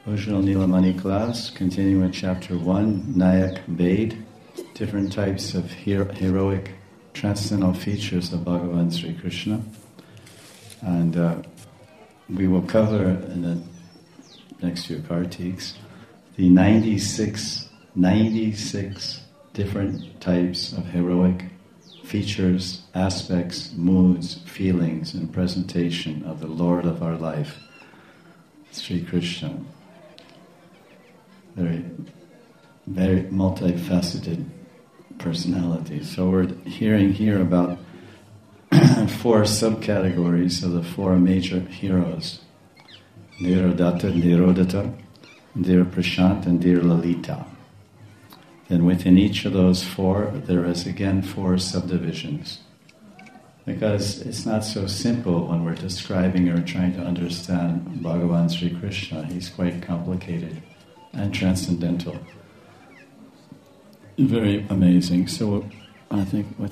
Ojjwal Nilamani class, continuing with chapter 1, Nayak Bhed, different types of heroic transcendental features of Bhagavan Sri Krishna. And we will cover in the next few Kartiks the 96 different types of heroic features, aspects, moods, feelings, and presentation of the Lord of our life, Sri Krishna. Very, very multifaceted personality. So we're hearing here about 4 subcategories of the 4 major heroes: Nirodata, Nirodata, Dhir Prashant, and Dhir Lalita. Then within each of those 4, there is again 4 subdivisions. Because it's not so simple when we're describing or trying to understand Bhagavan Sri Krishna. He's quite complicated and transcendental. Very amazing. So I think we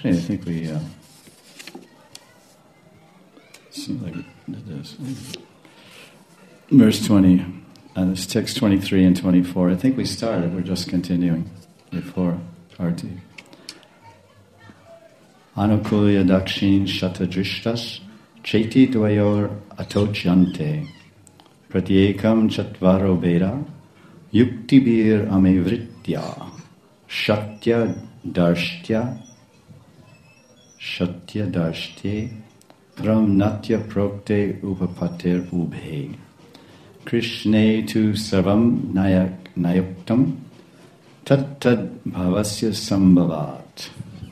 seems like we did this. Verse 20, and it's text 23 and 24. I think we started, we're just continuing before Arti. Anukulya dakshin shatajrishtas cheti dvayor atochyante pratyekam chatvaro veda yuktibir amevritya shatya darshtya pram natya prokte upapatir ubhe Krishne tu sarvam nayuktam tad bhavasya sambhavat.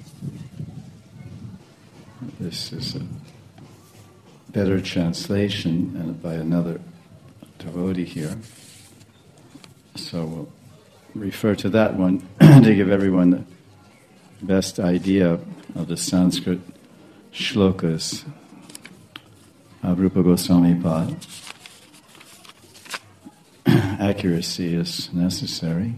This is a better translation and by another devotee here. So we'll refer to that one to give everyone the best idea of the Sanskrit shlokas of Rupa Goswami Pad. Accuracy is necessary.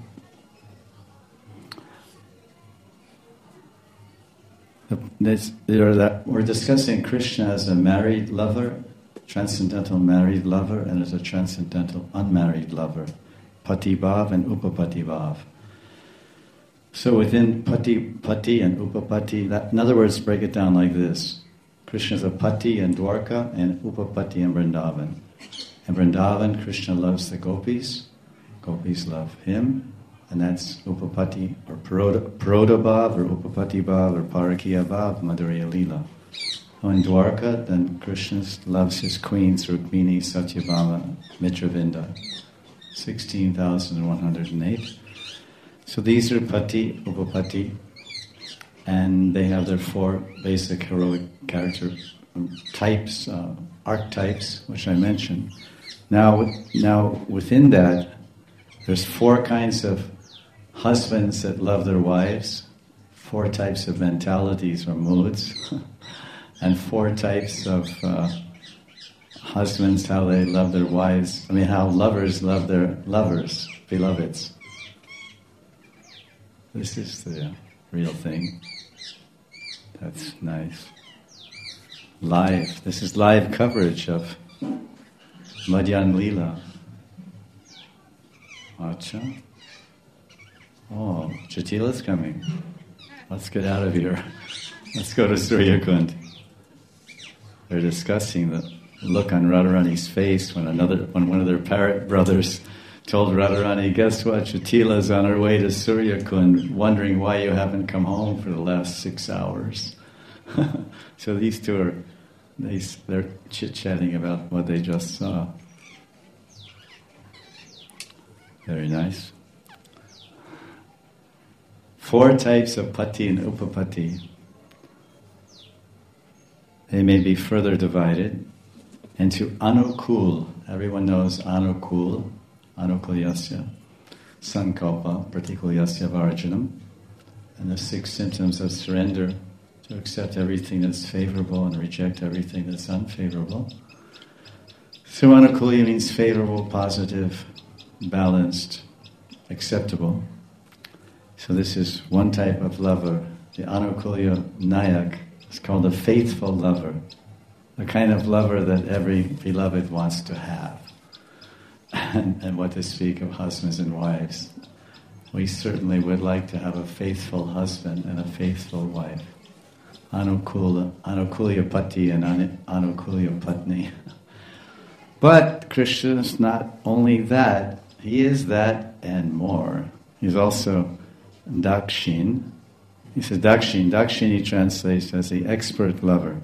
We're discussing Krishna as a married lover, transcendental married lover, and as a transcendental unmarried lover, Pati Bhav and Upapati Bhav. So within Pati and Upapati, in other words, break it down like this. Krishna is a Pati in Dwarka and Upapati in Vrindavan. In Vrindavan, Krishna loves the gopis. Gopis love him. And that's Upapati or Paroda Bhav or Upapati Bhav or Parakiya Bhav, Madhurya Leela. In Dwarka, then Krishna loves his queens, Rukmini, Satyabhama, Mitravinda. 16,108. So these are Pati, Upapati, and they have their 4 basic heroic character types, archetypes, which I mentioned. Now within that, there's 4 kinds of husbands that love their wives, 4 types of mentalities or moods, and 4 types of husbands, how they love their wives. How lovers love their lovers, beloveds. This is the real thing. That's nice. Live. This is live coverage of Madhyan Leela. Acha. Oh, Jatila's coming. Let's get out of here. Let's go to Surya Kund. They're discussing the look on Radharani's face when one of their parrot brothers told Radharani, guess what, Jatila's on her way to Surya Kund, wondering why you haven't come home for the last 6 hours. So these two they're chit-chatting about what they just saw. Very nice. 4 types of Pati and Upapati. They may be further divided into Anukul. Everyone knows Anukul. Anukulyasya. Sankalpa. Pratikulyasya Varjanam. And the 6 symptoms of surrender, to accept everything that's favorable and reject everything that's unfavorable. So Anukulya means favorable, positive, balanced, acceptable. So this is one type of lover. The Anukulya Nayak is called a faithful lover. The kind of lover that every beloved wants to have. and what to speak of husbands and wives. We certainly would like to have a faithful husband and a faithful wife. Anukulya pati and anukulya patni. But Krishna is not only that, he is that and more. He's also Dakshin. He says Dakshin he translates as the expert lover.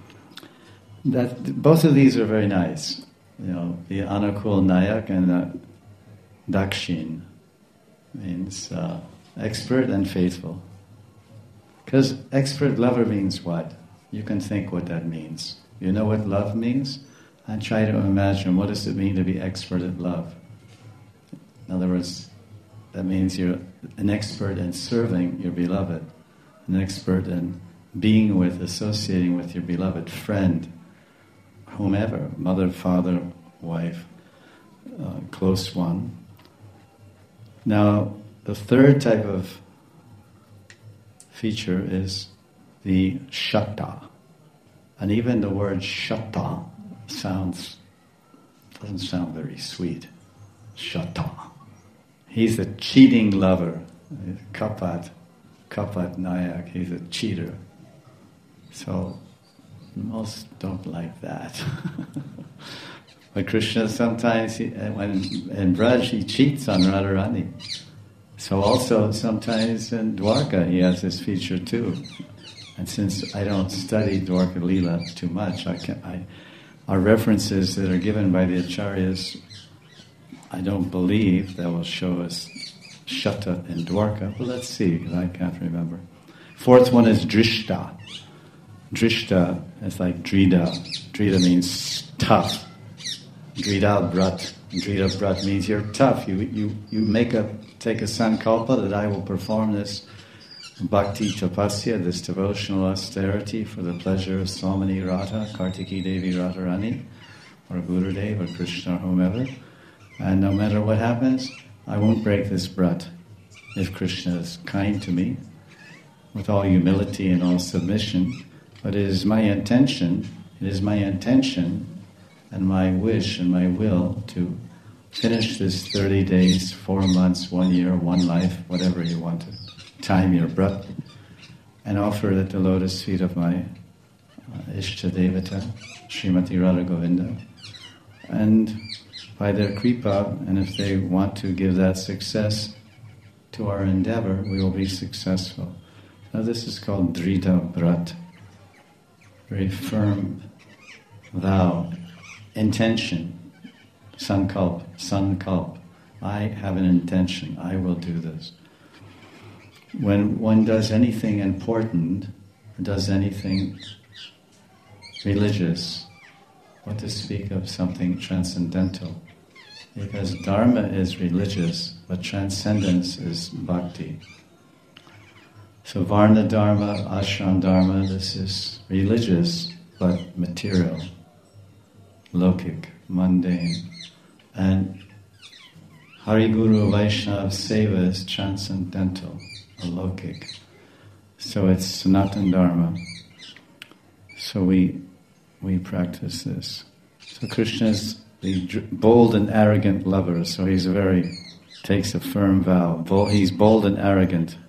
Both of these are very nice. The Anukul Nayak and the Dakshin means expert and faithful. Because expert lover means what? You can think what that means. You know what love means? And try to imagine, what does it mean to be expert at love? In other words, that means you're an expert in serving your beloved, an expert in being with, associating with your beloved friend, whomever, mother, father, wife, close one. Now, the third type of feature is the shatta. And even the word shatta doesn't sound very sweet. Shatta. He's a cheating lover. Kapat Nayak, he's a cheater. So most don't like that. But Krishna sometimes, when in Braj, he cheats on Radharani. So also sometimes in Dwarka he has this feature too. And since I don't study Dwarka Leela too much, our references that are given by the acharyas, I don't believe that will show us Shatta in Dwarka. But let's see, because I can't remember. Fourth one is Drishta. Drishta is like Drida. Drida means tough. Drida Brat. Drida Brat means you're tough. You take a sankalpa that I will perform this bhakti tapasya, this devotional austerity for the pleasure of Swamini Radha, Kartiki Devi Radharani, or Gurudev, or Krishna, or whomever. And no matter what happens, I won't break this brat if Krishna is kind to me, with all humility and all submission. But it is my intention and my wish and my will to finish this 30 days, 4 months, 1 year, 1 life, whatever you want to time your brat, and offer it at the lotus feet of my Ishta Devata, Srimati Radha Govinda. And by their kripa, and if they want to give that success to our endeavor, we will be successful. Now this is called Drita Brat, very firm vow, intention, sankalp. I have an intention, I will do this. When one does anything important, does anything religious, what to speak of something transcendental? Because dharma is religious, but transcendence is bhakti. So varna dharma, ashram dharma, this is religious, but material, lokic, mundane. And Hari Guru Vaishnava Seva is transcendental, alokic. So it's Sanatana Dharma. So we practice this. So Krishna is the bold and arrogant lover, so takes a firm vow. He's bold and arrogant.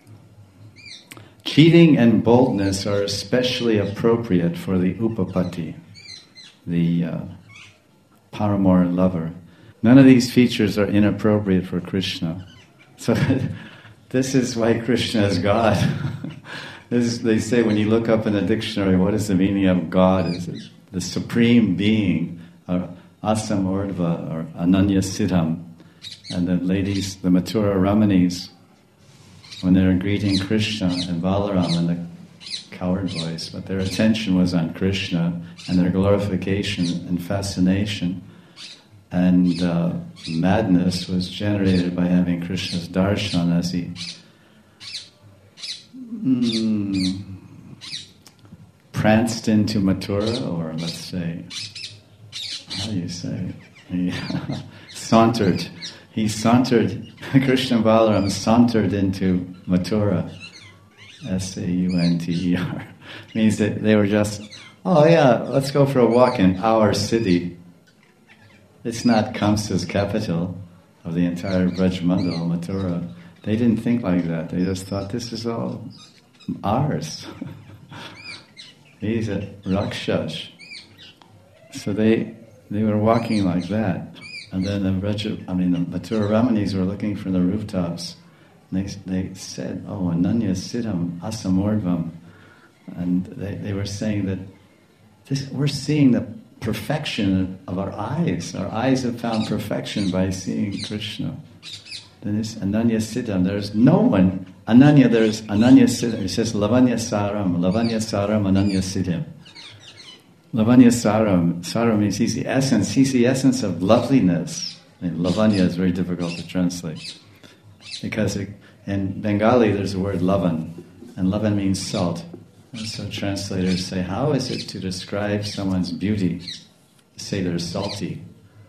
Cheating and boldness are especially appropriate for the upapati, the paramour lover. None of these features are inappropriate for Krishna. So this is why Krishna is God. They say when you look up in a dictionary, what is the meaning of God? Is it the supreme being, or Asam Urdhva, or Ananya Siddham? And the ladies, the Mathura Ramanis, when they were greeting Krishna and Balaram and the coward boys, but their attention was on Krishna and their glorification and fascination. And madness was generated by having Krishna's darshan as he pranced into Mathura, or let's say, how do you say? He sauntered. Krishna and Balaram sauntered into Mathura. Saunter. Means that they were just, oh yeah, let's go for a walk in our city. It's not Kamsa's capital of the entire Brajmandal, Mathura. They didn't think like that. They just thought, this is all ours. He's a Rakshas. So they were walking like that. And then the Mathura Ramanis were looking from the rooftops. And they said, oh, Ananya Siddham Asamordvam. And they were saying that we're seeing the perfection of our eyes. Our eyes have found perfection by seeing Krishna. Then this Ananya Siddham, there's no one. There's Ananya Siddham. It says Lavanya Saram, Ananya Siddham. Lavanya Saram. Saram means he's the essence. He's the essence of loveliness. And Lavanya is very difficult to translate. Because in Bengali there's the word lavan. And lavan means salt. And so translators say, how is it to describe someone's beauty? Say they're salty.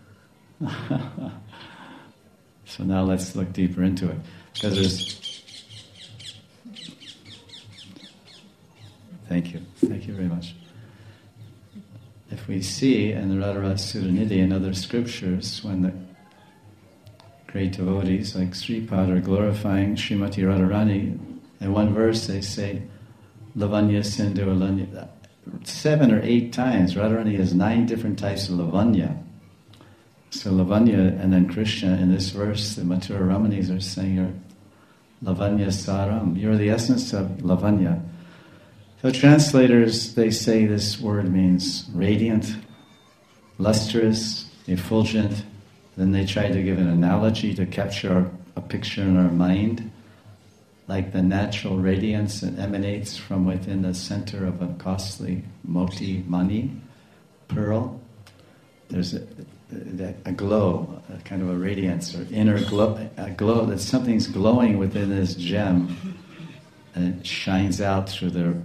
So now let's look deeper into it. Because there's... Thank you very much. If we see in the Radharasa Sutta and other scriptures, when the great devotees like Sripad are glorifying Srimati Radharani, in one verse they say, Lavanya Sindhu Alanya. 7 or 8 times. Radharani has 9 different types of Lavanya. So Lavanya, and then Krishna, in this verse, the Mathura Ramanis are saying, you're Lavanya Saram. You're the essence of Lavanya. So translators, they say this word means radiant, lustrous, effulgent. Then they try to give an analogy to capture a picture in our mind, like the natural radiance that emanates from within the center of a costly moti mani, pearl. There's a glow, a kind of a radiance or inner glow, a glow that something's glowing within this gem, and it shines out through the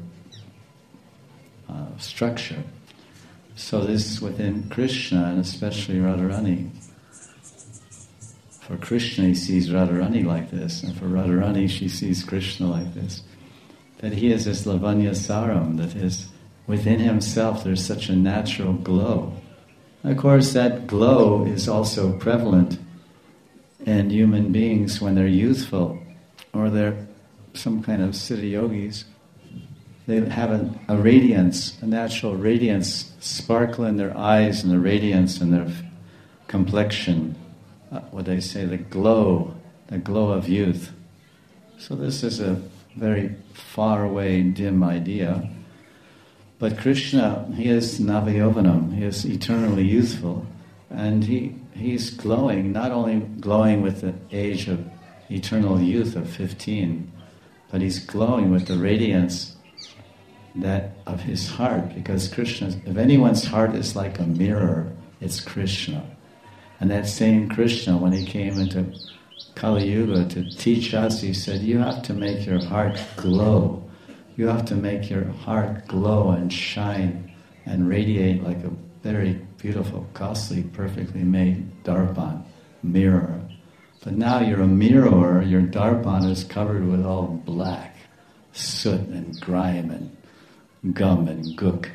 structure. So this within Krishna, and especially Radharani. For Krishna, he sees Radharani like this, and for Radharani, she sees Krishna like this. That he is this Lavanya Saram, that is, within himself there's such a natural glow. Of course, that glow is also prevalent in human beings when they're youthful, or they're some kind of siddha yogis. They have a radiance, a natural radiance, sparkle in their eyes and the radiance in their complexion. What they say, the glow of youth. So this is a very far away, dim idea. But Krishna, he is Navayovanam, he is eternally youthful, and he's glowing, not only glowing with the age of eternal youth of 15, but he's glowing with the radiance that of his heart, because Krishna, if anyone's heart is like a mirror, it's Krishna. And that same Krishna, when he came into Kali Yuga to teach us, he said, you have to make your heart glow. You have to make your heart glow and shine and radiate like a very beautiful, costly, perfectly made darpan, mirror. But now you're a mirror, your darpan is covered with all black, soot and grime and gum and gook.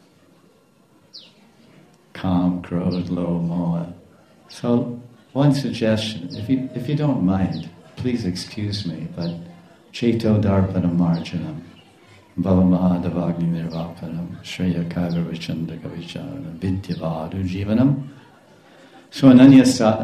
Kam, krodh, lo, moha. So, one suggestion, if you don't mind, please excuse me, but Cheto Darpanam Marjanam, Bhavamahadavagni Nirvapanam, Shreya Kagavichandra Gavicharanam, Vidyavadu Jivanam. So Lavanya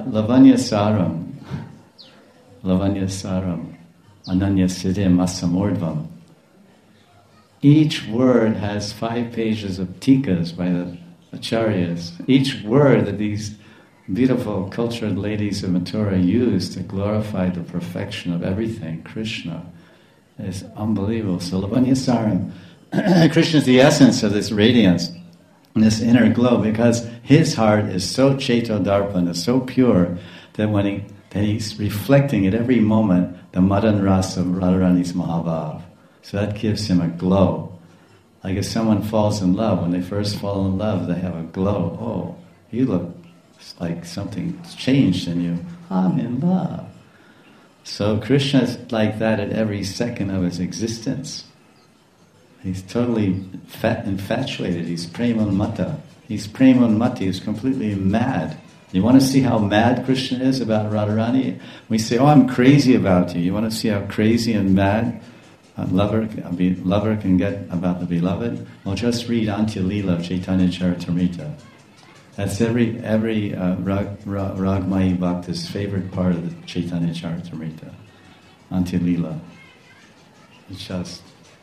Saram, Ananya Siddhim Asamordvam. Each word has 5 pages of tikas by the acharyas. Each word that these beautiful cultured ladies of Mathura use to glorify the perfection of everything, Krishna, is unbelievable. So Lavanya Saram, Krishna is the essence of this radiance, this inner glow, because his heart is so Cheto Darpan, is so pure, that when he's reflecting at every moment the Madan Rasa of Radharani's Mahabhav. So that gives him a glow. Like if someone falls in love, when they first fall in love, they have a glow. Oh, you look like something's changed in you. I'm in love. So Krishna is like that at every second of his existence. He's totally infatuated. He's premonmata. He's completely mad You want to see how mad Krishna is about Radharani? We say, oh, I'm crazy about you. You want to see how crazy and mad a lover can get about the beloved? Well, just read Antya Leela of Chaitanya Charitamrita. That's every Ragmayi Bhakta's favorite part of the Chaitanya Charitamrita. Antya Leela. It's just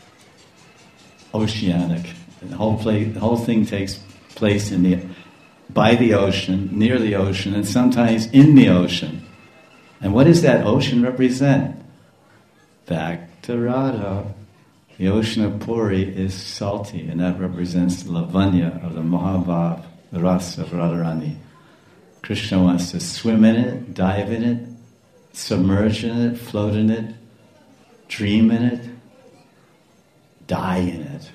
oceanic. The whole thing takes place by the ocean, near the ocean, and sometimes in the ocean. And what does that ocean represent? Back to Radha. The ocean of Puri is salty, and that represents the lavanya of the Mahabhav, the rasa of Radharani. Krishna wants to swim in it, dive in it, submerge in it, float in it, dream in it, die in it.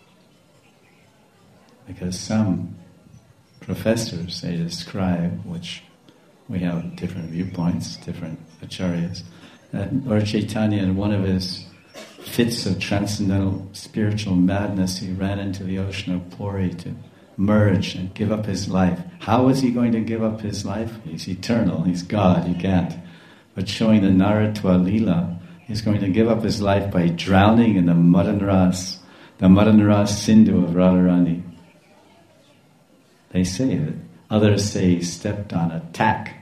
Because some professors, they describe, which we have different viewpoints, different acharyas, that Lord Chaitanya, in one of his fits of transcendental spiritual madness, he ran into the ocean of Puri to merge and give up his life. How is he going to give up his life? He's eternal, he's God, he can't. But showing the Naratva Leela, he's going to give up his life by drowning in the Madanras Sindhu of Radharani. They say that. Others say he stepped on a tack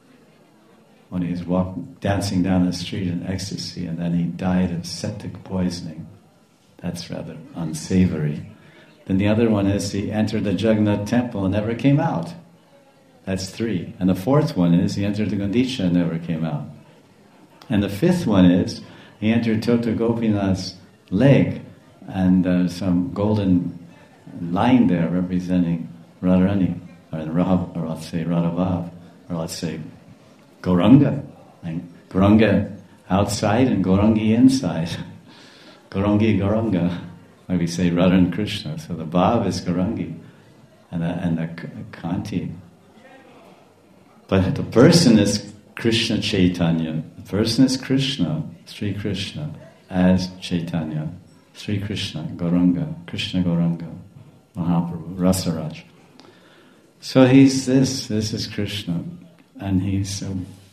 when he was dancing down the street in ecstasy, and then he died of septic poisoning. That's rather unsavory. Then the other one is he entered the Jagannath temple and never came out. That's 3. And the 4th one is he entered the Gundicha and never came out. And the 5th one is he entered Tota Gopinath's leg, and some golden line there representing Radharani, or let's say Radhabhav, or let's say Gauranga. And Gauranga outside and Gaurangi inside. Gaurangi, Gauranga. Like we say Radha and Krishna. So the Bhav is Gaurangi and the Kanti. But the person is Krishna Chaitanya. The person is Krishna, Sri Krishna, as Chaitanya. Sri Krishna, Gauranga, Krishna Gauranga, Mahaprabhu, Rasaraj. So he's this is Krishna, and he's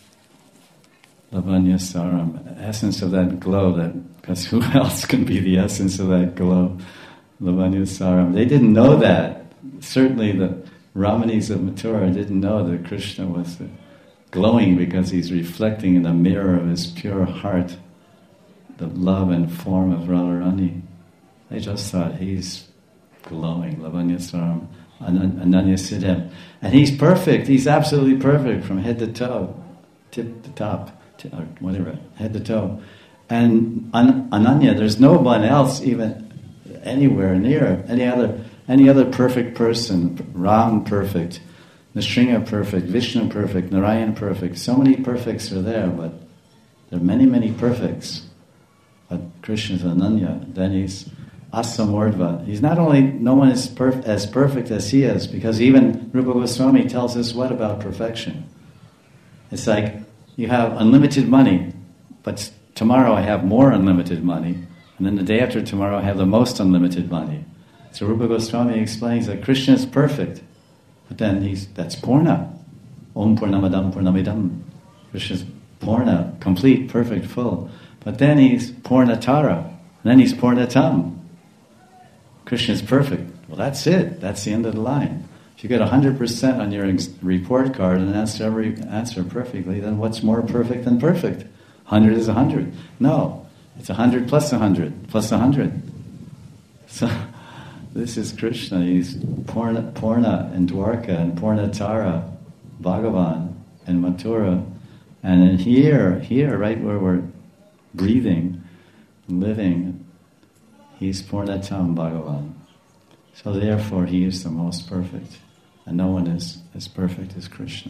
Lavanya Saram, essence of that glow, because who else can be the essence of that glow? Lavanya Saram. They didn't know that. Certainly the Ramanis of Mathura didn't know that Krishna was glowing because he's reflecting in the mirror of his pure heart the love and form of Radharani. They just thought he's glowing, Lavanya Saram. Ananya Siddham. And he's perfect, he's absolutely perfect from head to toe, tip to top, or whatever, head to toe. And Ananya, there's no one else even anywhere near, any other perfect person, Ram perfect, Nrsimha perfect, Vishnu perfect, Narayan perfect. So many perfects are there, but there are many, many perfects. But Krishna's Ananya, then he's Asamordva. He's not only, no one is as perfect as he is, because even Rupa Goswami tells us what about perfection? It's like, you have unlimited money, but tomorrow I have more unlimited money, and then the day after tomorrow I have the most unlimited money. So Rupa Goswami explains that Krishna is perfect, but then that's Purna. Om Purnamadam Purnamidam. Krishna's Purna, complete, perfect, full. But then he's Purnatara, and then he's Purnatam. Krishna is perfect. Well, that's it. That's the end of the line. If you get 100% on your report card and answer every answer perfectly, then what's more perfect than perfect? 100 is 100. No, it's 100 plus 100 plus 100. So this is Krishna. He's Purna in Dwarka and Purnatara, Bhagavan in Mathura. And in here, right where we're breathing, living, he's Purnatam Bhagavan. So therefore he is the most perfect. And no one is as perfect as Krishna.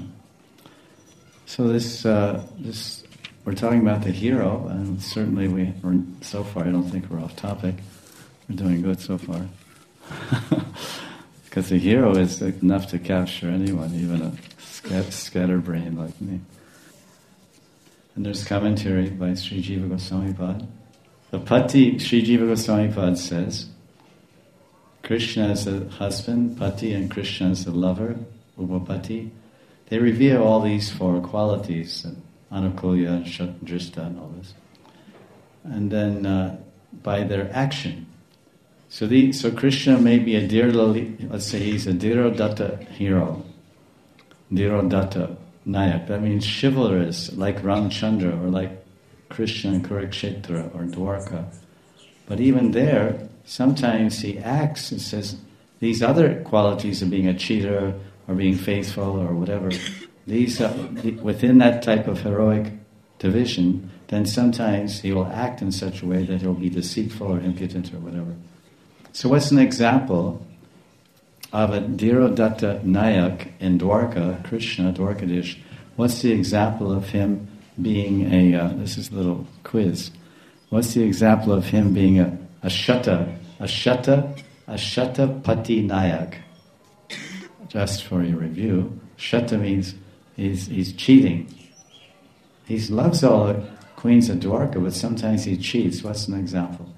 So this we're talking about the hero, and certainly we're so far, I don't think we're off topic. We're doing good so far. Because the hero is enough to capture anyone, even a scatterbrain like me. And there's commentary by Sri Jiva Goswami Pad. The Pati, Sri Jiva Goswami Pad says, Krishna is the husband, Pati, and Krishna is the lover, Upapati. they reveal all these four qualities, anukulya, drishta, and all this. And then by their action. So Krishna may be a let's say he's a Dhirodatta hero, Dhirodatta Nayak. That means chivalrous, like Ramchandra or like Krishna in Kurukshetra or Dwarka. But even there, sometimes he acts and says, these other qualities of being a cheater or being faithful or whatever, these within that type of heroic division, then sometimes he will act in such a way that he'll be deceitful or impudent or whatever. So what's an example of a Dhirodatta Nayak in Dwarka, Krishna, Dwarkadish? What's the example of him being this is a little quiz. What's the example of him being a Shata Pati Nayak? Just for your review, Shata means he's cheating. He loves all the queens of Dwarka, but sometimes he cheats. What's an example?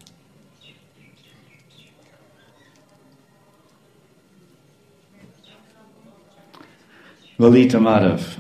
Lalita Madhav.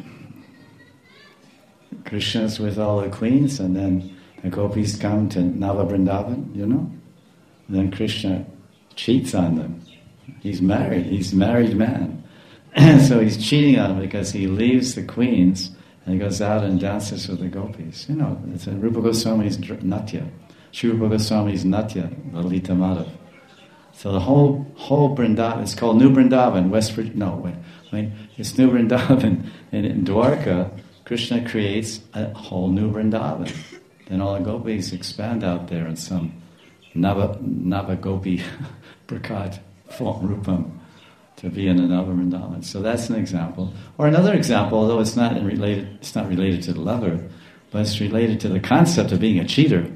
Krishna's with all the queens, and then the gopis come to Nava Vrindavan, And then Krishna cheats on them. He's a married man. So he's cheating on them because he leaves the queens and he goes out and dances with the gopis. It's in Rupa Goswami's Natya. Shri Rupa Goswami's Natya, Lalita Madhav. So the whole Vrindavan, it's called New Vrindavan, it's New Vrindavan. And in Dwarka, Krishna creates a whole new Vrindavan. Then all the gopis expand out there in some Nava Gopi Prakat form Rupam to be in another Vrindavan. So that's an example. Or another example, although it's not related to the lover, but it's related to the concept of being a cheater.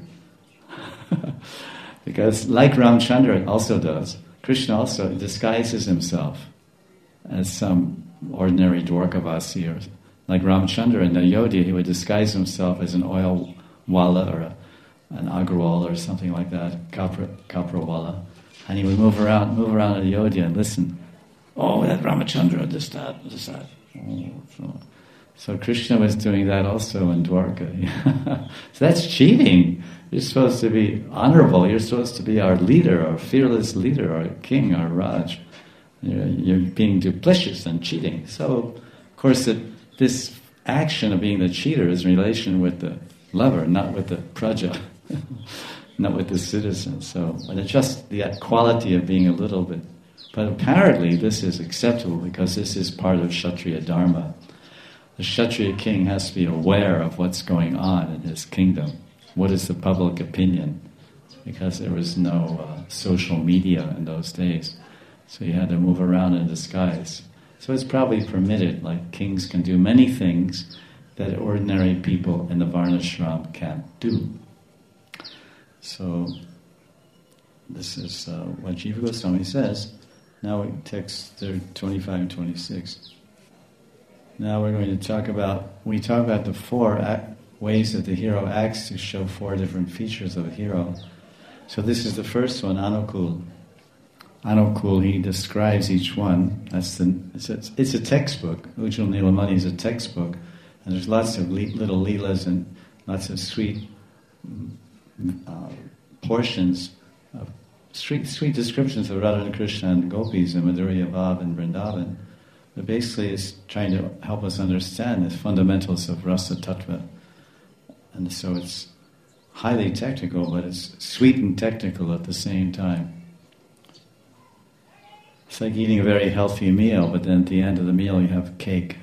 Because like Ramchandra also does, Krishna also disguises himself as some ordinary Dwarkavasi, or like Ramchandra in Ayodhya, he would disguise himself as an oil wala or an agrawal or something like that, kaprawala, and he would move around Ayodhya and listen. Oh, that Ramachandra, this, that. So Krishna was doing that also in Dwarka. So that's cheating. You're supposed to be honorable. You're supposed to be our leader, our fearless leader, our king, our Raj. You're being duplicitous and cheating. So, of course, this action of being the cheater is in relation with the lover, not with the praja, not with the citizen. So, but it's just the quality of being a little bit. But apparently this is acceptable because this is part of Kshatriya Dharma. The Kshatriya king has to be aware of what's going on in his kingdom. What is the public opinion? Because there was no social media in those days. So he had to move around in disguise. So it's probably permitted, like kings can do many things that ordinary people in the Varnashram can't do. So this is what Jiva Goswami says. Now we text 25 and 26. Now we're going to talk about the four ways that the hero acts to show four different features of a hero. So this is the first one, Anukul. Anukul, he describes each one. It's a textbook. Ujjwal Nilamani is a textbook, and there's lots of little leelas and lots of sweet portions of sweet descriptions of Radha and Krishna and gopis and Madhurya Bhav and Vrindavan. But basically it's trying to help us understand the fundamentals of Rasa Tattva. And so it's highly technical, but it's sweet and technical at the same time. It's like eating a very healthy meal, but then at the end of the meal you have cake.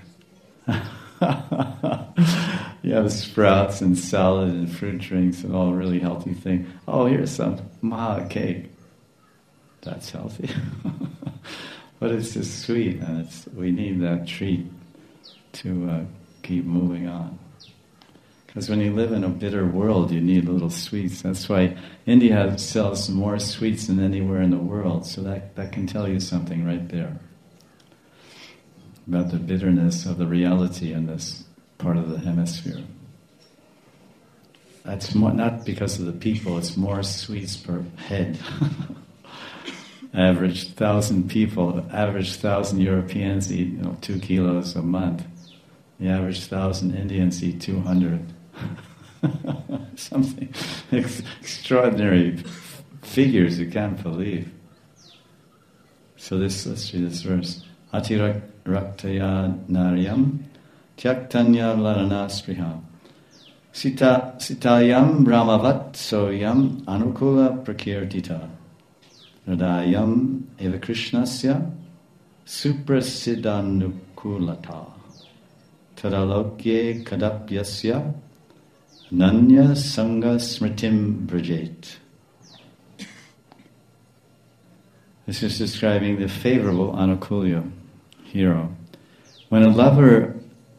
You have sprouts and salad and fruit drinks and all really healthy things. Oh, here's some maha cake. That's healthy. But it's just sweet, and we need that treat to keep moving on. Because when you live in a bitter world, you need little sweets. That's why India sells more sweets than anywhere in the world. So that can tell you something right there about the bitterness of the reality in this part of the hemisphere. That's more, not because of the people, it's more sweets per head. Average 1,000 people, average 1,000 Europeans eat 2 kilos a month. The average 1,000 Indians eat 200. Something extraordinary figures you can't believe. So let's read this verse. Atiraktaya naryam tyaktanya larana spriham sitayam brahmavat soyam anukula prakirtita radayam eva krishnasya suprasiddhanukulata tadalokye kadapyasya nanya sangha smritim brajet. This is describing the favorable Anukulya hero. When a lover,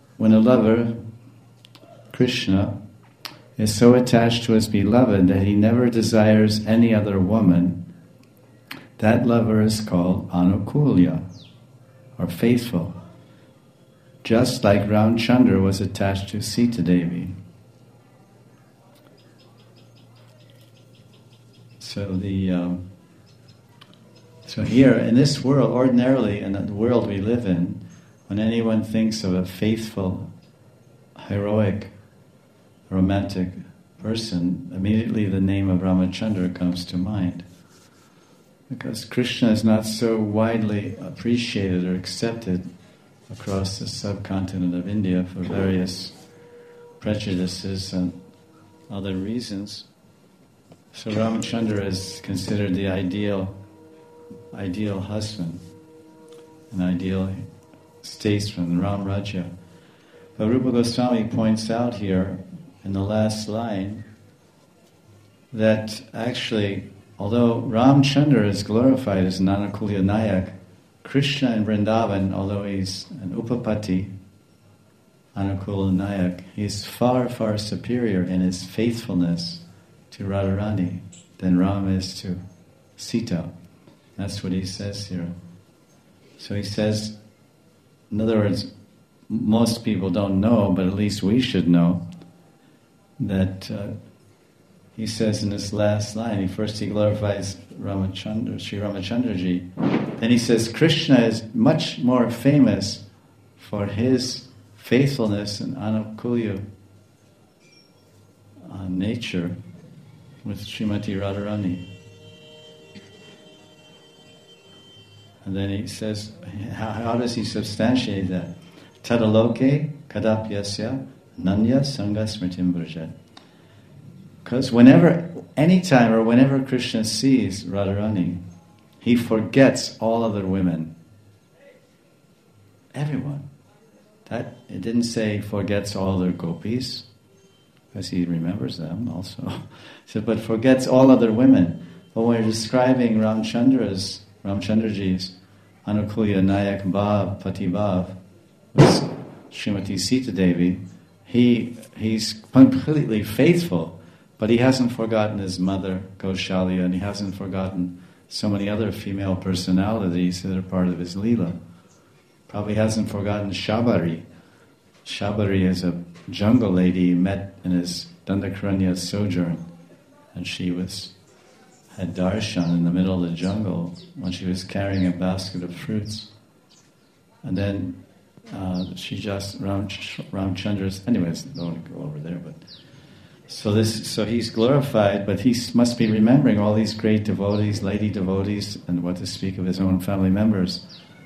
Krishna, is so attached to his beloved that he never desires any other woman, that lover is called Anukulya, or faithful. Just like Ramchandra was attached to Sita Devi. So here, in this world, ordinarily, in the world we live in, when anyone thinks of a faithful, heroic, romantic person, immediately the name of Ramachandra comes to mind. Because Krishna is not so widely appreciated or accepted across the subcontinent of India for various prejudices and other reasons. So Ramachandra is considered the ideal husband, an ideal statesman, Ram Rajya. But Rupa Goswami points out here in the last line that actually, although Ramchandra is glorified as an Anukulya Nayak, Krishna in Vrindavan, although he's an Upapati, Anukulya Nayak, he's far, far superior in his faithfulness to Radharani than Ram is to Sita. That's what he says here. So he says, in other words, most people don't know, but at least we should know, that he says in this last line, he glorifies Ramachandra, Sri Ramachandraji. Then he says, Krishna is much more famous for his faithfulness and Anukulya nature with Srimati Radharani. And then he says, how does he substantiate that? Tadaloke kadapyasya nanya sangha smritim brajet. Because whenever Krishna sees Radharani, he forgets all other women. Everyone. It didn't say forgets all other gopis, because he remembers them also. So, but forgets all other women. But when we're describing Ramchandraji's Anukulya Nayak Bhav, Pati Bhav, with Srimati Sita Devi, he's completely faithful, but he hasn't forgotten his mother, Kaushalya, and he hasn't forgotten so many other female personalities that are part of his Leela. Probably hasn't forgotten Shabari. Shabari is a jungle lady he met in his Dandakaranya sojourn, and she had darshan in the middle of the jungle when she was carrying a basket of fruits. And then Ramchandra's, anyways, don't want to go over there, but so he's glorified, but he must be remembering all these great devotees, lady devotees, and what to speak of his own family members.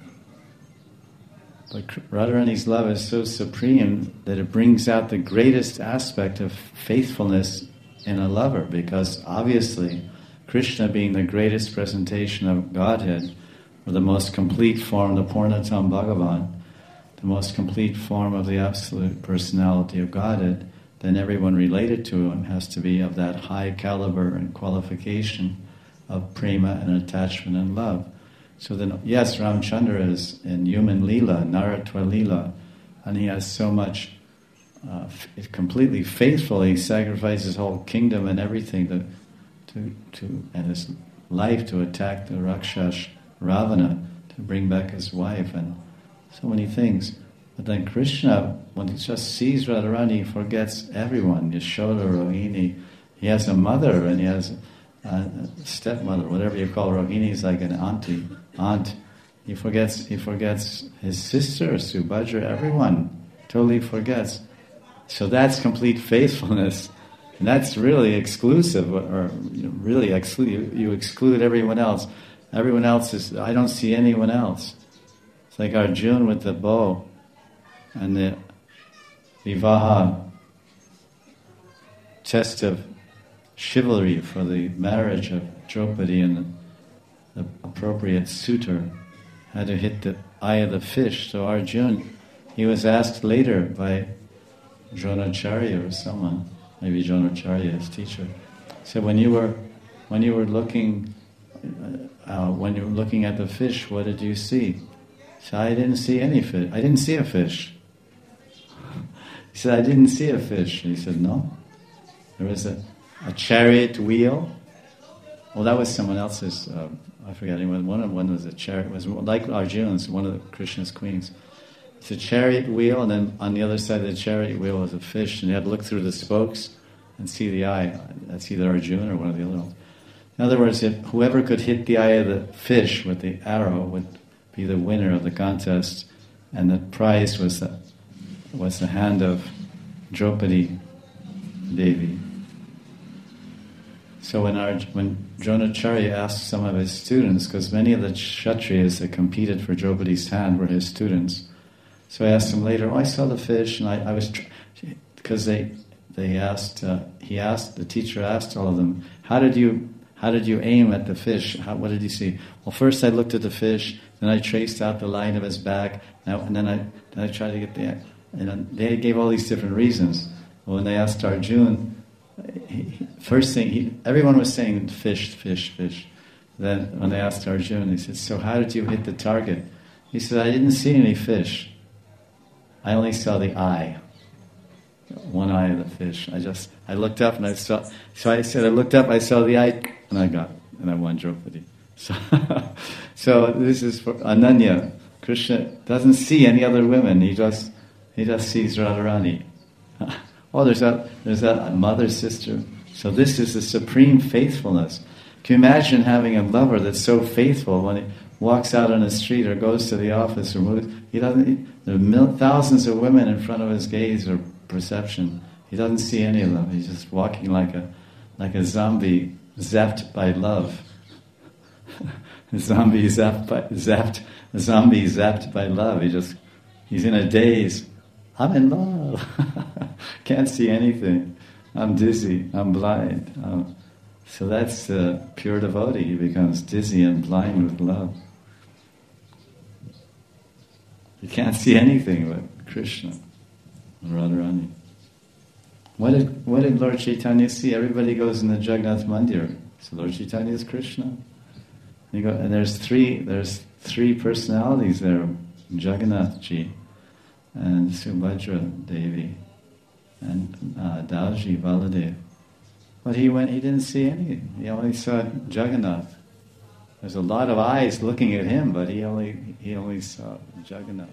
But Radharani's love is so supreme that it brings out the greatest aspect of faithfulness in a lover, because obviously Krishna, being the greatest presentation of Godhead, or the most complete form, the Purnatam Bhagavan, the most complete form of the absolute personality of Godhead, then everyone related to him has to be of that high caliber and qualification of prema and attachment and love. So then, yes, Ramchandra is in human Leela, Naratva Leela, and he has so much completely faithful. He sacrificed his whole kingdom and everything and his life to attack the Rakshas Ravana, to bring back his wife, and so many things. But then Krishna, when he just sees Radharani, he forgets everyone. Yashoda, Rohini. He has a mother and he has a stepmother, whatever you call Rohini is like an aunt. He forgets his sister, Subhadra, everyone. Totally forgets. So that's complete faithfulness. And that's really exclusive, or really exclude. You exclude everyone else. Everyone else is, I don't see anyone else. It's like Arjuna with the bow and the vivaha, test of chivalry for the marriage of Draupadi and the appropriate suitor had to hit the eye of the fish. So Arjuna, he was asked later by Dronacharya or someone, maybe Dronacharya, his teacher, said, when you were looking at the fish, what did you see? He said, I didn't see any fish. I didn't see a fish. He said, I didn't see a fish. He said, no. There was a chariot wheel. Well, that was someone else's, I forget anyone. One was a chariot. It was like Arjuna's, one of the Krishna's queens. It's a chariot wheel, and then on the other side of the chariot wheel was a fish, and you had to look through the spokes and see the eye. That's either Arjuna or one of the other ones. In other words, if whoever could hit the eye of the fish with the arrow would be the winner of the contest, and the prize was the hand of Draupadi Devi. So when Dronacharya asked some of his students, because many of the Kshatriyas that competed for Draupadi's hand were his students, so I asked him later, I saw the fish, and I was, because the teacher asked all of them, how did you aim at the fish? What did you see? Well, first I looked at the fish, then I traced out the line of his back, and then I tried to get the, and they gave all these different reasons. Well, when they asked Arjuna, first thing, everyone was saying fish, fish, fish. Then when they asked Arjuna, he said, so how did you hit the target? He said, I didn't see any fish. I only saw the eye. One eye of the fish. I looked up and I saw, so I said, I looked up, I saw the eye, and I won Draupadi. So this is for Ananya. Krishna doesn't see any other women, he just sees Radharani. Oh, there's that mother, sister. So this is the supreme faithfulness. Can you imagine having a lover that's so faithful when he walks out on the street or goes to the office or moves? There are thousands of women in front of his gaze or perception. He doesn't see any of them. He's just walking like a zombie zapped by love. Zombie zapped by love. He's in a daze. I'm in love. Can't see anything. I'm dizzy. I'm blind. So that's pure devotee. He becomes dizzy and blind with love. You can't see anything but Krishna and Radharani. What did Lord Chaitanya see? Everybody goes in the Jagannath Mandir. So Lord Chaitanya is Krishna. And there's three personalities there: Jagannath Ji and Subhadra Devi and Dalji Baladev. But he didn't see any. He only saw Jagannath. There's a lot of eyes looking at him, but he only saw Jagannath.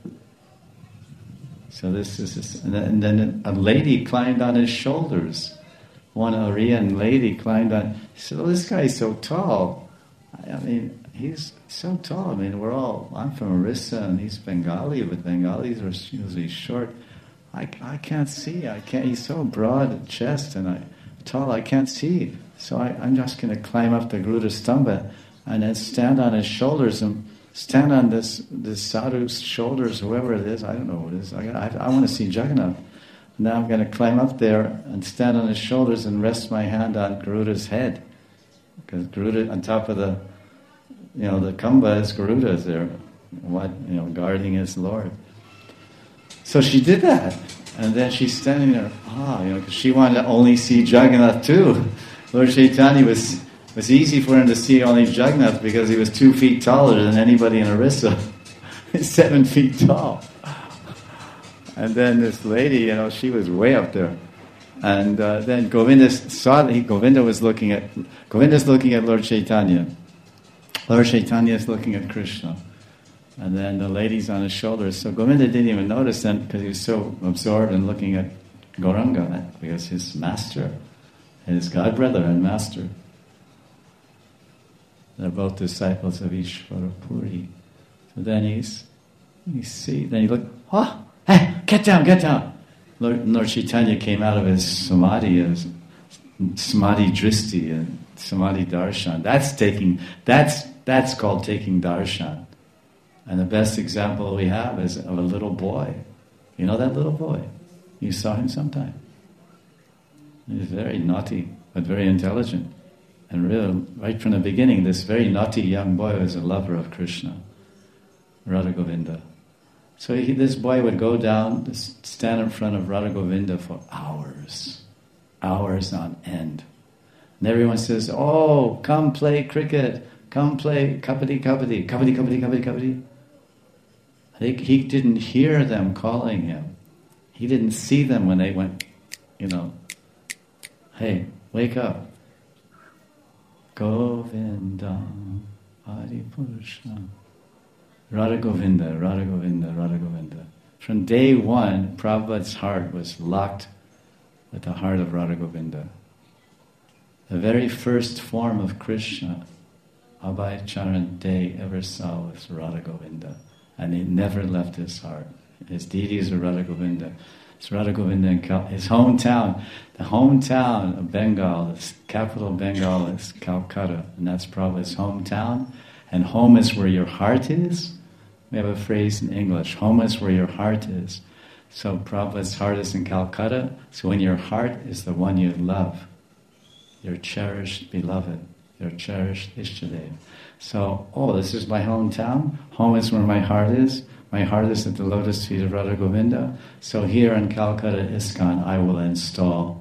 So this is, and then a lady climbed on his shoulders. One Aryan lady climbed on. She said, "Oh, this guy's so tall. I mean, he's so tall. I mean, I'm from Orissa, and he's Bengali, but Bengalis are usually short. I can't see. He's so broad at chest and tall. I can't see. So I'm just going to climb up the Garuda Stamba and then stand on his shoulders and stand on this sadhu's shoulders, whoever it is. I don't know who it is. I want to see Jagannath. Now I'm going to climb up there and stand on his shoulders and rest my hand on Garuda's head, because Garuda on top of the Kamba is Garuda there, guarding his Lord. So she did that, and then she's standing there, because she wanted to only see Jagannath too. Lord Chaitanya was easy for him to see only Jagannath because he was 2 feet taller than anybody in Orissa. He's 7 feet tall. And then this lady, she was way up there. And then Govinda saw that Govinda's looking at Lord Chaitanya. Lord Chaitanya is looking at Krishna. And then the lady's on his shoulders. So Govinda didn't even notice then, because he was so absorbed in looking at Gauranga, because his master, his godbrother and master, they're both disciples of Ishvara Puri. So then then he looked, hey, get down. Lord Chaitanya came out of his samadhi, as samadhi dristi and samadhi darshan. That's called taking darshan. And the best example we have is of a little boy. You know that little boy? You saw him sometime. He's very naughty, but very intelligent. And really, right from the beginning, this very naughty young boy was a lover of Krishna, Radha Govinda. So this boy would go down, stand in front of Radha Govinda for hours on end. And everyone says, "Oh, come play cricket, come play kabaddi. He didn't hear them calling him. He didn't see them when they went, hey, wake up. Govinda, Adi Purusha. Radha Govinda. From day one, Prabhupada's heart was locked with the heart of Radha Govinda. The very first form of Krishna Abhay Charan Dey ever saw was Radha Govinda. And he never left his heart. His deities are Radha Govinda. It's Radha Govinda in his hometown. The hometown of Bengal, the capital of Bengal is Calcutta. And that's Prabhupada's hometown. And home is where your heart is. We have a phrase in English, home is where your heart is. So Prabhupada's heart is in Calcutta. So when your heart is the one you love, your cherished beloved, your cherished Ishtadev. So, this is my hometown. Home is where my heart is. My heart is at the lotus feet of Radha Govinda. So here in Calcutta ISKCON, I will install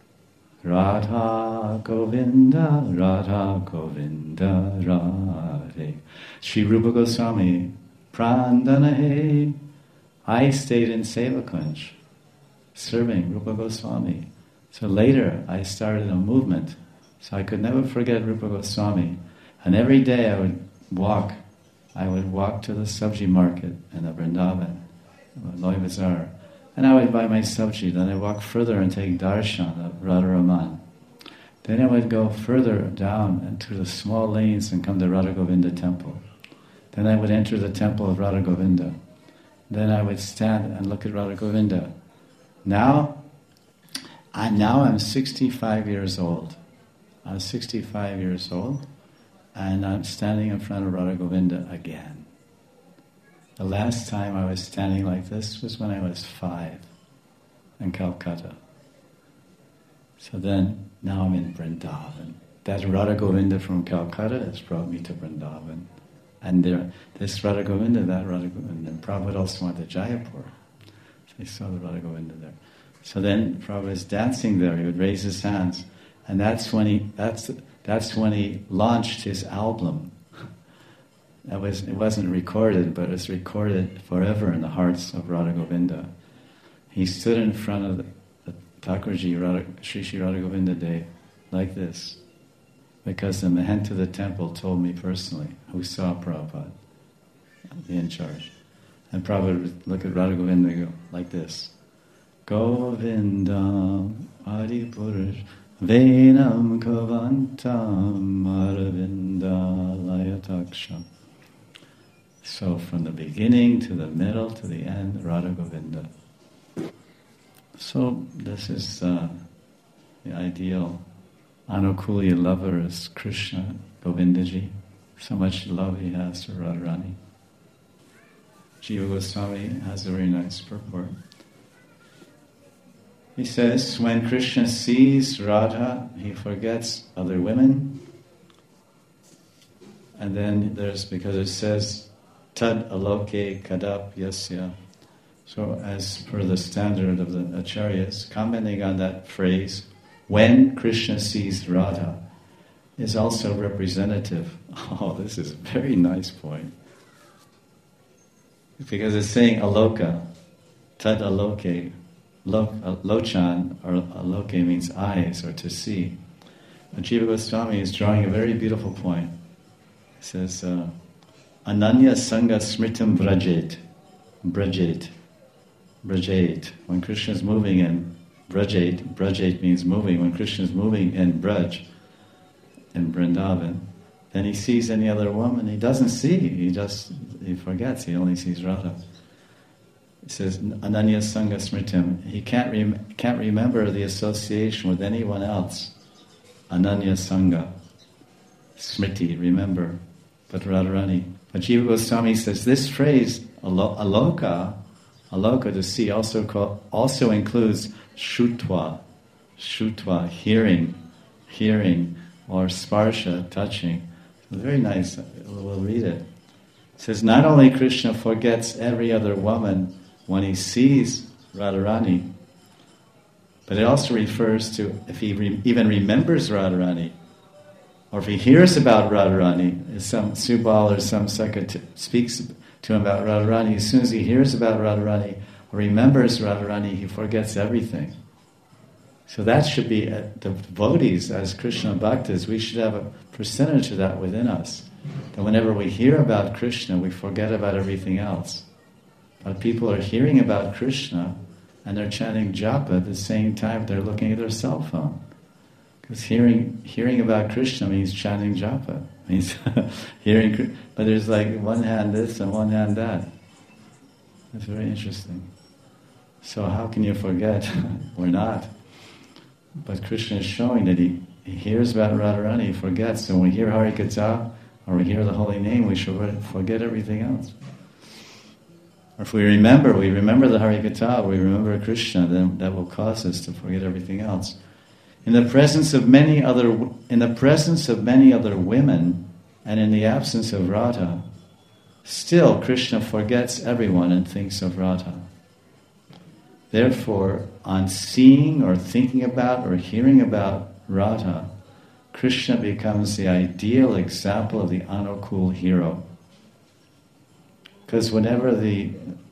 Radha Govinda, Radha Govinda, Radhe. Sri Rupa Goswami, Prandanahe. I stayed in Sevakunj, serving Rupa Goswami. So later, I started a movement. So I could never forget Rupa Goswami. And every day I would walk to the sabji market in the Vrindavan, Loy Bazaar, and I would buy my sabji. Then I'd walk further and take darshan of Radharaman. Then I would go further down into the small lanes and come to Radha Govinda temple. Then I would enter the temple of Radha Govinda. Then I would stand and look at Radha Govinda. Now I'm 65 years old. I was 65 years old. And I'm standing in front of Radha Govinda again. The last time I was standing like this was when I was 5 in Calcutta. So then, now I'm in Vrindavan. That Radha Govinda from Calcutta has brought me to Vrindavan. And this Radha Govinda, that Radha Govinda. And Prabhupada also went to Jaipur. So he saw the Radha Govinda there. So then Prabhupada was dancing there. He would raise his hands. And that's when he launched his album. It wasn't recorded, but it's recorded forever in the hearts of Radha Govinda. He stood in front of the Thakurji Sri Sri Radha Govinda Day like this, because the Mahant of the temple told me personally, who saw Prabhupada, the in charge. And Prabhupada would look at Radha Govinda and go like this. Govinda Adi Purush Venam Kavantam Aravinda Layataksham. So from the beginning to the middle to the end, Radha Govinda. So this is the ideal Anukulya lover is Krishna, Govindaji. So much love he has for Radharani. Jiva Goswami has a very nice purport. He says, when Krishna sees Radha, he forgets other women. And then because it says, Tad aloke kadap yasya. So as per the standard of the acharyas, commenting on that phrase, when Krishna sees Radha, is also representative. Oh, this is a very nice point. Because it's saying aloka, tad aloke, lochan, or aloke means eyes, or to see. And Jiva Goswami is drawing a very beautiful point. He says, Ananya Sangha Smritam Brajet. When Krishna is moving in Brajet means moving. When Krishna is moving in Braj, in Vrindavan, then he sees any other woman, he doesn't see. He forgets. He only sees Radha. It says, Ananya Sangha Smritim. He can't remember the association with anyone else. Ananya Sangha. Smriti, remember. But Radharani. But Jiva Goswami says this phrase, aloka to see, also includes shrutva, hearing, or sparsha, touching. Very nice, we'll read it. It says, not only Krishna forgets every other woman when he sees Radharani, but it also refers to if he even remembers Radharani, or if he hears about Radharani, if some Subal or some Sakha speaks to him about Radharani, as soon as he hears about Radharani or remembers Radharani, he forgets everything. So that should be, the devotees as Krishna Bhaktas, we should have a percentage of that within us. That whenever we hear about Krishna, we forget about everything else. But people are hearing about Krishna and they're chanting japa at the same time they're looking at their cell phone. Because hearing about Krishna means chanting japa. Means hearing, but there's like one hand this and one hand that. That's very interesting. So how can you forget? We're not. But Krishna is showing that he hears about Radharani, he forgets. So when we hear Hari Katha, or we hear the holy name, we should forget everything else. Or if we remember the Hari Katha, we remember Krishna, then that will cause us to forget everything else. In the presence of many other women, and in the absence of Radha, still Krishna forgets everyone and thinks of Radha. Therefore, on seeing or thinking about or hearing about Radha, Krishna becomes the ideal example of the Anukul hero. Because whenever the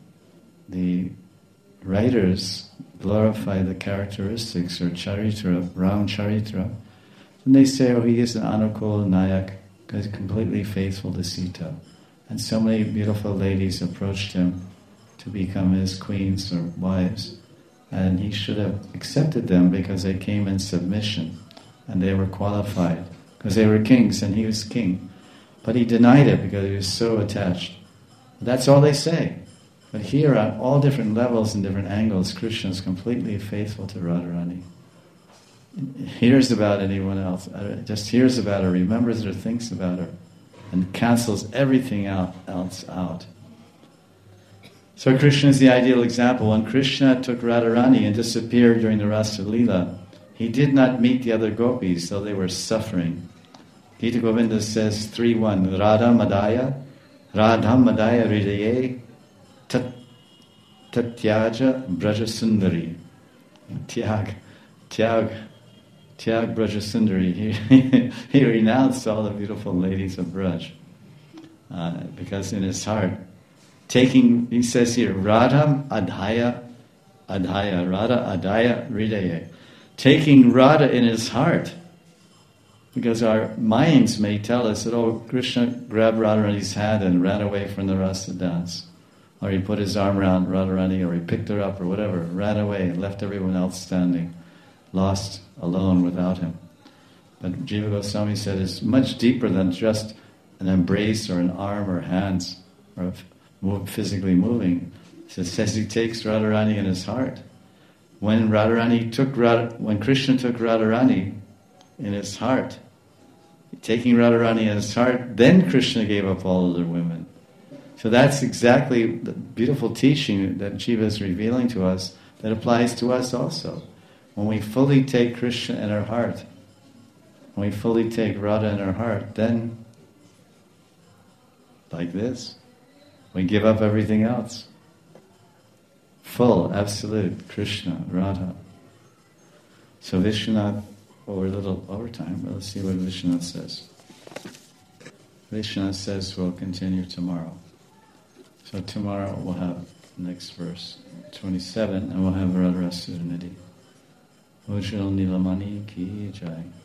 writers glorify the characteristics or charitra, Ram Charitra, then they say, oh, he is an Anukul Nayak, because he's completely faithful to Sita. And so many beautiful ladies approached him to become his queens or wives, and he should have accepted them because they came in submission and they were qualified because they were kings and he was king. But he denied it because he was so attached. That's all they say. But here, on all different levels and different angles, Krishna is completely faithful to Radharani. Hears about anyone else, just hears about her, remembers her, thinks about her, and cancels everything else out. So Krishna is the ideal example. When Krishna took Radharani and disappeared during the Rasa Leela, he did not meet the other gopis, though they were suffering. Gita Govinda says 3:1, Radha Madaya Hridaye Tatyaja Braja Sundari. Tyag Braja Sundari. He renounced all the beautiful ladies of Braj. Because in his heart, he says here, Radha Adhaya Hridaye. Taking Radha in his heart. Because our minds may tell us that, oh, Krishna grabbed Radharani's hand and ran away from the rasa dance. Or he put his arm around Radharani, or he picked her up, or whatever, ran away and left everyone else standing, lost, alone without him. But Jiva Goswami said it's much deeper than just an embrace or an arm or hands, or physically moving. It says he takes Radharani in his heart. When Krishna took Radharani in his heart, taking Radharani in his heart, then Krishna gave up all other women. So that's exactly the beautiful teaching that Jiva is revealing to us that applies to us also. When we fully take Krishna in our heart, when we fully take Radha in our heart, then, like this, we give up everything else. Full, absolute, Krishna, Radha. So Vishwanath, we're a little over time, but let's see what Vishwanath says. Vishwanath says we'll continue tomorrow. So tomorrow we'll have next verse, 27, and we'll have Radharasa Nidhi. Ujjwal Nilamani Ki Jai.